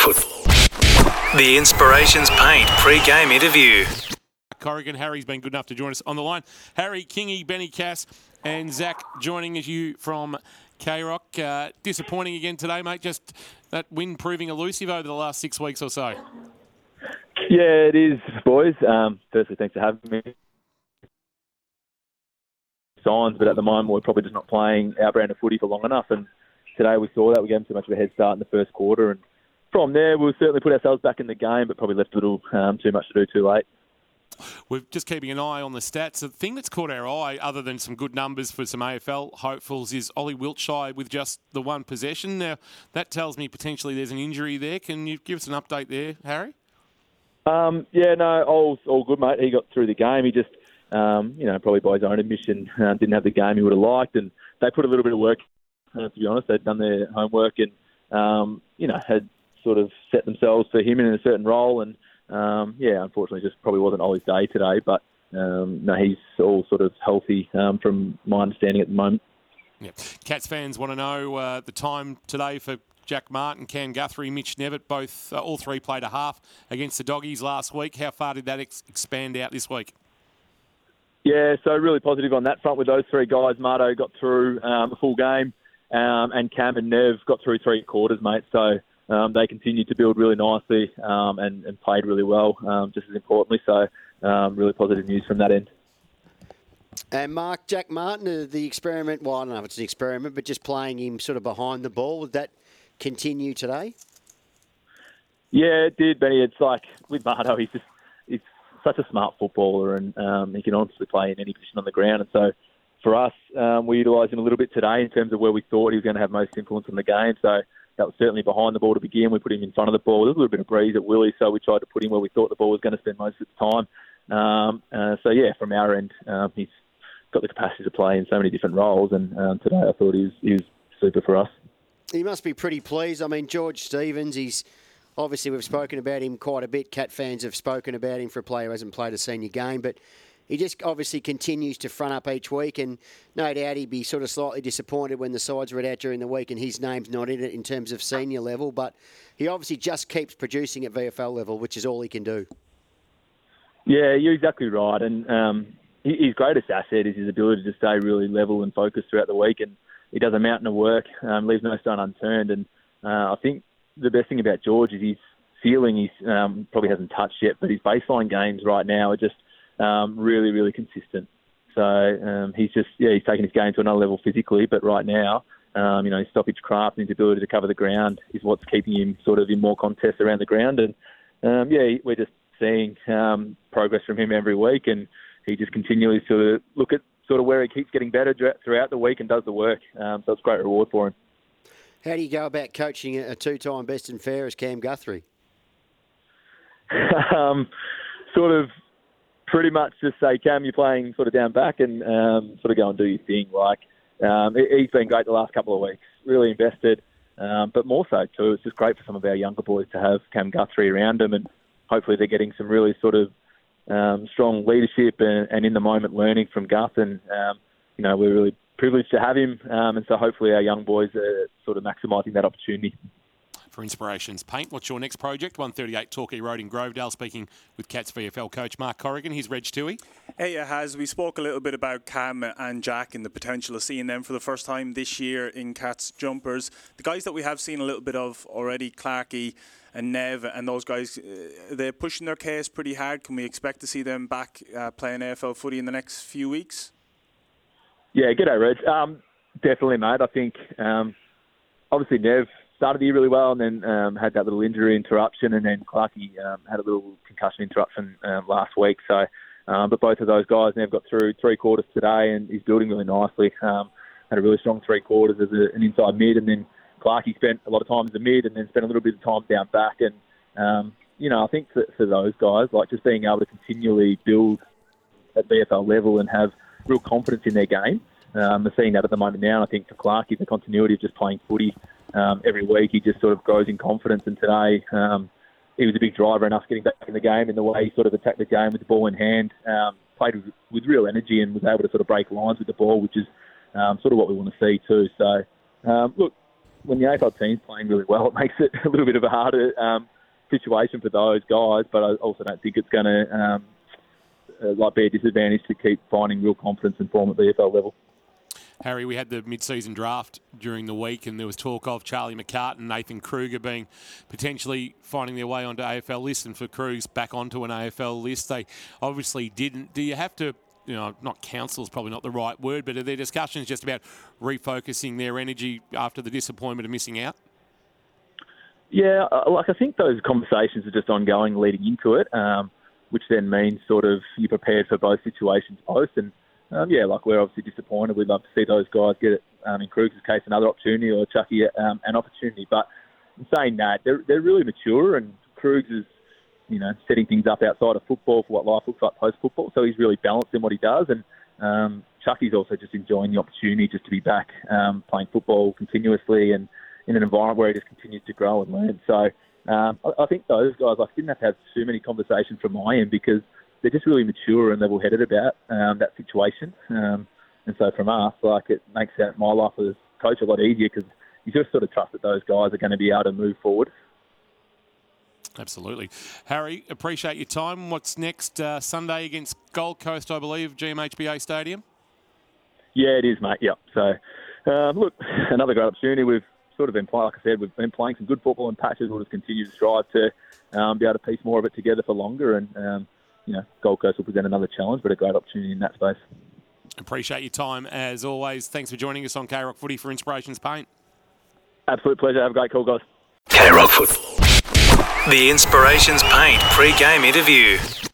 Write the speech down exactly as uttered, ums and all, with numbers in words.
The Inspirations Paint pre-game interview. Corrigan, Harry's been good enough to join us on the line. Harry, Kingy, Benny Cass and Zach joining as you from K-Rock. Uh, disappointing again today, mate. Just that win proving elusive over the last six weeks or so. Yeah, it is, boys. Um, firstly, thanks for having me. Signs, but at the moment we're probably just not playing our brand of footy for long enough. And today we saw that. We gave them too much of a head start in the first quarter. And from there, we'll certainly put ourselves back in the game, but probably left a little um, too much to do too late. We're just keeping an eye on the stats. The thing that's caught our eye, other than some good numbers for some A F L hopefuls, is Ollie Wiltshire with just the one possession. Now, that tells me potentially there's an injury there. Can you give us an update there, Harry? Um, yeah, no, all, all good, mate. He got through the game. He just, um, you know, probably by his own admission, uh, didn't have the game he would have liked. And they put a little bit of work, uh, to be honest. They'd done their homework and, um, you know, had sort of set themselves for him in a certain role. And, um, yeah, unfortunately, just probably wasn't Ollie's day today. But, um, no, he's all sort of healthy um, from my understanding at the moment. Yeah. Cats fans want to know uh, the time today for Jack Martin, Cam Guthrie, Mitch Nevitt, both, uh, all three played a half against the Doggies last week. How far did that ex- expand out this week? Yeah, so really positive on that front with those three guys. Marto got through um, a full game, um, and Cam and Nev got through three quarters, mate. So um, they continued to build really nicely um, and, and played really well, um, just as importantly. So um, really positive news from that end. And Mark, Jack Martin, uh, the experiment, well, I don't know if it's an experiment, but just playing him sort of behind the ball, would that continue today? Yeah, it did, Benny. It's like with Marto, he's just he's such a smart footballer, and um, he can honestly play in any position on the ground. And so for us, um, we utilised him a little bit today in terms of where we thought he was going to have most influence on the game. So that was certainly behind the ball to begin. We put him in front of the ball. There was a little bit of breeze at Willie, so we tried to put him where we thought the ball was going to spend most of its time. Um, uh, so, yeah, from our end, um, he's got the capacity to play in so many different roles, and um, today I thought he was, he was super for us. He must be pretty pleased. I mean, George Stevens, he's obviously we've spoken about him quite a bit. Cat fans have spoken about him for a player who hasn't played a senior game, but he just obviously continues to front up each week, and no doubt he'd be sort of slightly disappointed when the sides read out during the week and his name's not in it in terms of senior level, but he obviously just keeps producing at V F L level, which is all he can do. Yeah, you're exactly right, and um, his greatest asset is his ability to stay really level and focused throughout the week, and he does a mountain of work, um, leaves no stone unturned. And uh, I think the best thing about George is his ceiling. He um, probably hasn't touched yet, but his baseline games right now are just um, really, really consistent. So um, he's just, yeah, he's taken his game to another level physically, but right now, um, you know, his stoppage craft and his ability to cover the ground is what's keeping him sort of in more contests around the ground. And um, yeah, we're just seeing um, progress from him every week, and he just continues to look at sort of where he keeps getting better throughout the week and does the work. Um, so it's a great reward for him. How do you go about coaching a two-time best and fairest Cam Guthrie? um, sort of pretty much just say, Cam, you're playing sort of down back and um, sort of go and do your thing. Like um, he's been great the last couple of weeks, really invested. Um, but more so too, it's just great for some of our younger boys to have Cam Guthrie around them, and hopefully they're getting some really sort of Um, strong leadership and, and in the moment learning from Gus, and um, you know, we're really privileged to have him, um, and so hopefully our young boys are sort of maximising that opportunity. For Inspirations Paint, what's your next project? one thirty-eight Torquay Road in Grovedale, speaking with Cats V F L coach Mark Corrigan. Here's Reg Toohey. Hey, it has. We spoke a little bit about Cam and Jack and the potential of seeing them for the first time this year in Cats jumpers. The guys that we have seen a little bit of already, Clarkey and Nev and those guys, uh, they're pushing their case pretty hard. Can we expect to see them back uh, playing A F L footy in the next few weeks? Yeah, g'day, Reg. Um, definitely, mate. I think um, obviously Nev started the year really well and then um, had that little injury interruption, and then Clarkey um, had a little concussion interruption um, last week. So, um, but both of those guys, Nev got through three quarters today and he's building really nicely. Um, had a really strong three quarters as a, an inside mid, and then Clarkey spent a lot of time as a mid and then spent a little bit of time down back. And, um, you know, I think for, for those guys, like just being able to continually build at V F L level and have real confidence in their game. Um, we're seeing that at the moment now. And I think for Clarkey, the continuity of just playing footy um, every week, he just sort of grows in confidence. And today, um, he was a big driver in us getting back in the game in the way he sort of attacked the game with the ball in hand, um, played with, with real energy and was able to sort of break lines with the ball, which is um, sort of what we want to see too. So, um, look, when the A F L team's playing really well, it makes it a little bit of a harder um, situation for those guys. But I also don't think it's going to um, uh, like be a disadvantage to keep finding real confidence and form at the A F L level. Harry, we had the mid-season draft during the week, and there was talk of Charlie McCartan, Nathan Kruger being potentially finding their way onto A F L list, and for Krugs back onto an A F L list. They obviously didn't. Do you have to, you know, not counsel is probably not the right word, but are there discussions just about refocusing their energy after the disappointment of missing out? Yeah, like I think those conversations are just ongoing leading into it, um, which then means sort of you're prepared for both situations both. And Um, yeah, like we're obviously disappointed. We'd love to see those guys get, um, in Krugs' case, another opportunity, or Chucky um, an opportunity. But in saying that, they're they're really mature, and Krugs is, you know, setting things up outside of football for what life looks like post-football. So he's really balanced in what he does, and um, Chucky's also just enjoying the opportunity just to be back um, playing football continuously and in an environment where he just continues to grow and learn. So um, I, I think those guys, like, didn't have to have too many conversations from my end, because they're just really mature and level-headed about um, that situation. Um, and so from us, like, it makes out my life as coach a lot easier, because you just sort of trust that those guys are going to be able to move forward. Absolutely. Harry, appreciate your time. What's next? Uh, Sunday against Gold Coast, I believe, G M H B A Stadium? Yeah, it is, mate. Yep. So, um, look, another great opportunity. We've sort of been playing, like I said, we've been playing some good football in patches. We'll just continue to strive to um, be able to piece more of it together for longer. And, um, you know, Gold Coast will present another challenge, but a great opportunity in that space. Appreciate your time, as always. Thanks for joining us on K-Rock Footy for Inspirations Paint. Absolute pleasure. Have a great call, guys. K-Rock Football. The Inspirations Paint pre-game interview.